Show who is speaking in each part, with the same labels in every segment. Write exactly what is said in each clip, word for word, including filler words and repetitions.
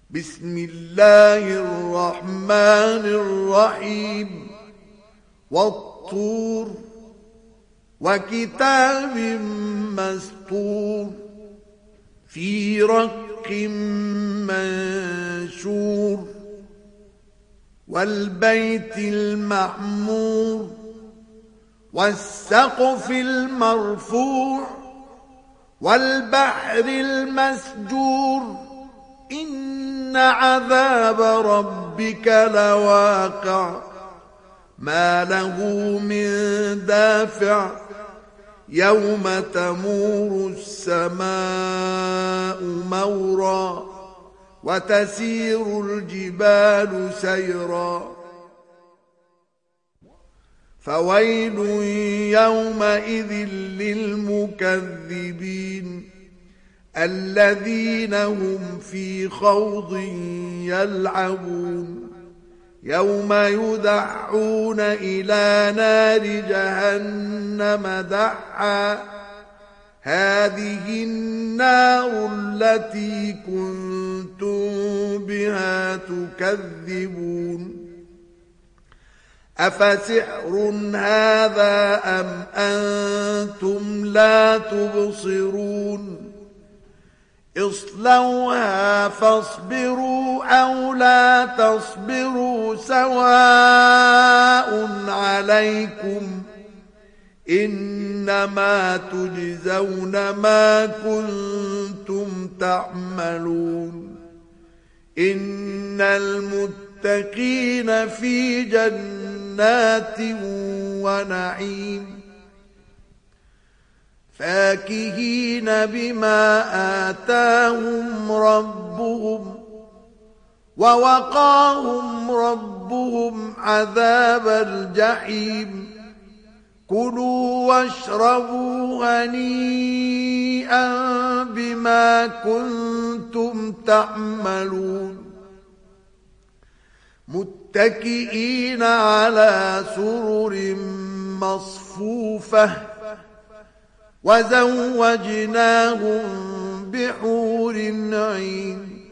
Speaker 1: بسم الله الرحمن الرحيم والطور وكتاب مسطور في رق منشور والبيت المعمور والسقف المرفوع والبحر المسجور إن عذاب ربك لواقع ما له من دافع يوم تمور السماء مورا وتسير الجبال سيرا فويل يومئذ للمكذبين الذين هم في خوض يلعبون يوم يدعون إلى نار جهنم دعا هذه النار التي كنتم بها تكذبون أفسحر هذا أم أنتم لا تبصرون اصلوها فاصبروا أو لا تصبروا سواء عليكم إنما تجزون ما كنتم تعملون إن المتقين في جنات ونعيم فاكهين بما آتاهم ربهم ووقاهم ربهم عذاب الجحيم كلوا واشربوا هنيئا بما كنتم تعملون متكئين على سرر مصفوفة وزوجناهم بحور عين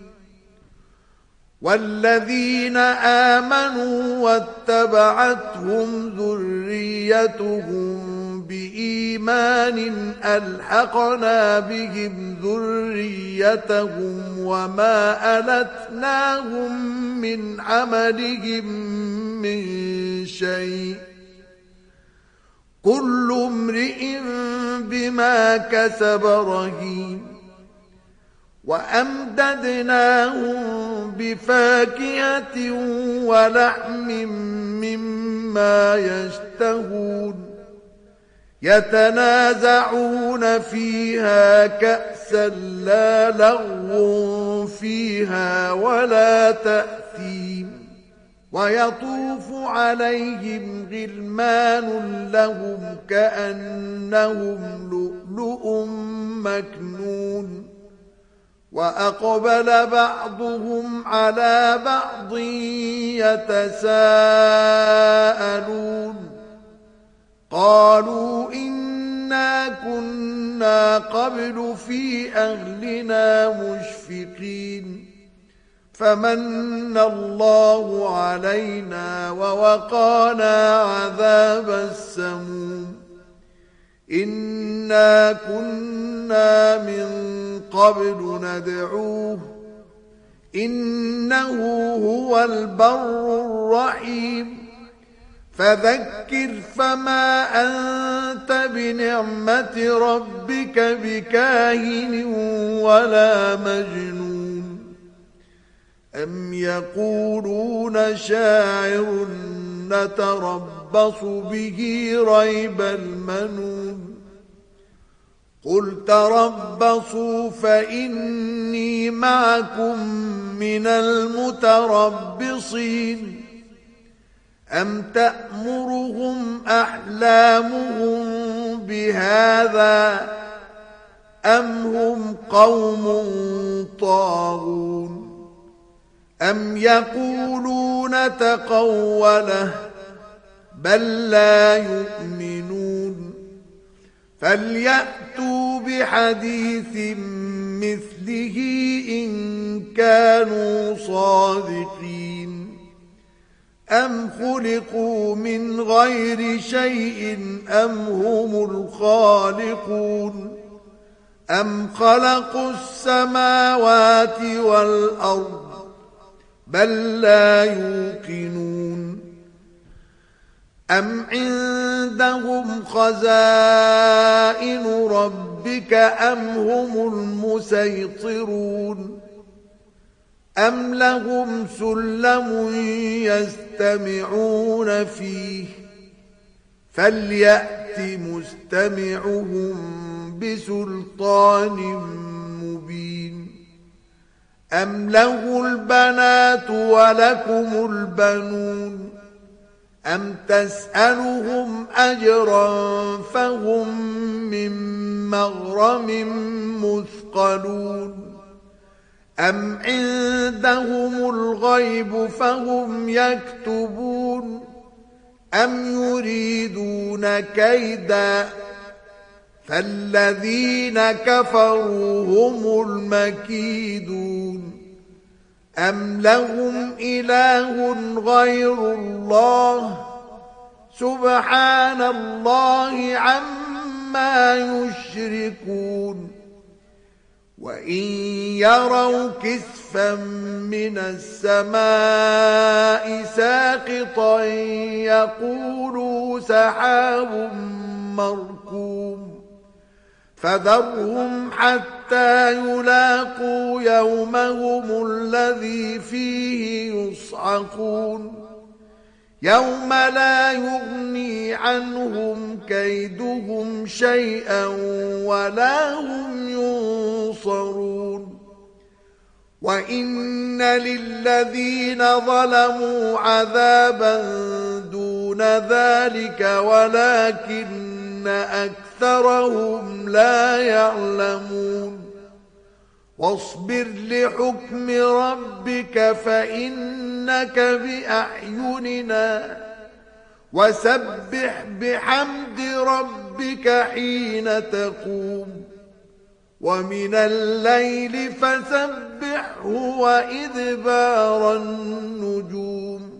Speaker 1: والذين آمنوا واتبعتهم ذريتهم بإيمان ألحقنا بهم ذريتهم وما ألتناهم من عملهم من شيء كل امرئ بما كسب رهين وأمددناهم بفاكهة ولحم مما يشتهون يتنازعون فيها كأسا لا لغو فيها ولا تأثيم ويطوف عليهم غلمان لهم كأنهم لؤلؤ مكنون وأقبل بعضهم على بعض يتساءلون قالوا إنا كنا قبل في أهلنا مشفقين فمن الله علينا ووقانا عذاب السموم إنا كنا من قبل ندعوه إنه هو البر الرحيم فذكر فما أنت بنعمة ربك بكاهن ولا مجنون أم يقولون شاعر نتربص به ريب المنون قل تربصوا فإني معكم من المتربصين أم تأمرهم أحلامهم بهذا أم هم قوم طاغون أم يقولون تقوله بل لا يؤمنون فليأتوا بحديث مثله إن كانوا صادقين أم خلقوا من غير شيء أم هم الخالقون أم خلقوا السماوات والأرض بل لا يوقنون أم عندهم خزائن ربك أم هم المسيطرون أم لهم سلم يستمعون فيه فليأت مستمعهم بسلطان مبين أم له البنات ولكم البنون أم تسألهم أجرا فهم من مغرم مثقلون أم عندهم الغيب فهم يكتبون أم يريدون كيدا فالذين كفروا هم المكيدون أم لهم إله غير الله سبحان الله عما يشركون وإن يروا كسفا من السماء ساقطا يقولوا سحاب مركوم فذرهم حتى يلاقوا يومهم الذي فيه يصعقون يوم لا يغني عنهم كيدهم شيئا ولا هم ينصرون وإن للذين ظلموا عذابا دون ذلك ولكن أكثرهم لا يعلمون واصبر لحكم ربك فإنك بأعيننا وسبح بحمد ربك حين تقوم ومن الليل فسبحه وإدبار النجوم